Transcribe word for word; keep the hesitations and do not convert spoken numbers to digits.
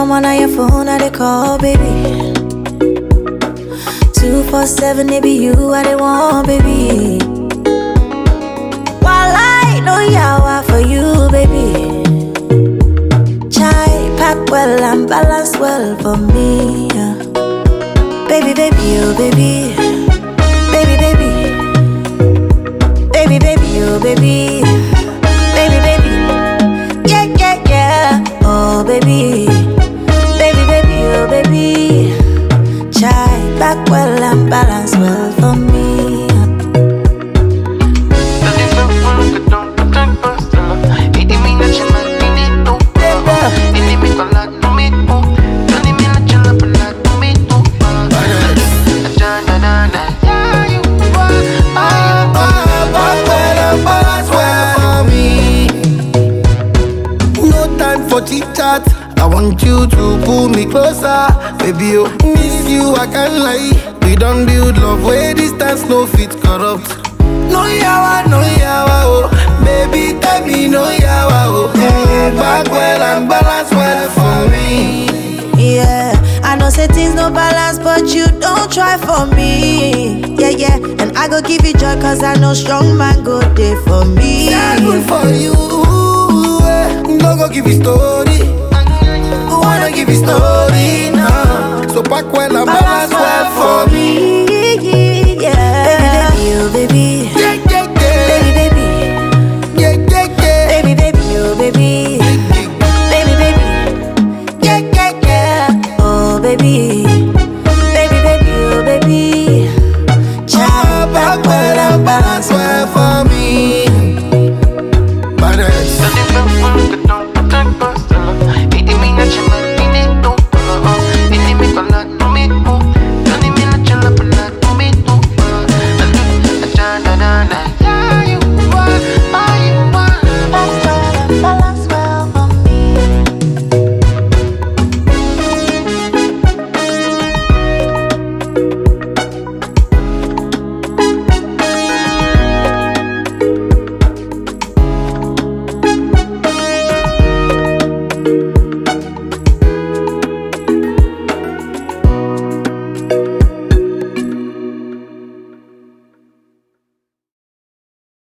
someone on your phone, I they call, baby. Two four seven, it be you, I they want, baby. While I know yawa for you, baby. Chai pack well and balance well for me, yeah. Baby, baby, oh baby. Baby, baby. Baby, baby, oh baby. Baby, baby. Yeah, yeah, yeah. Oh baby. Baby, baby, oh baby. Chai back well and balance well for me. Chit-chat, I want you to pull me closer. Baby, oh, miss you, I can't lie. We don't build love where distance no fit corrupt. No yawa, no yawa, oh. Baby, tell me no yawa, oh. Mm, back well and balance well for me. Yeah, I know say things no balance, but you don't try for me. Yeah, yeah, and I go give you joy, cause I know strong man go there for me. Yeah, good for you. No go give you story. Who wanna give you story now? So back well and balance well for me.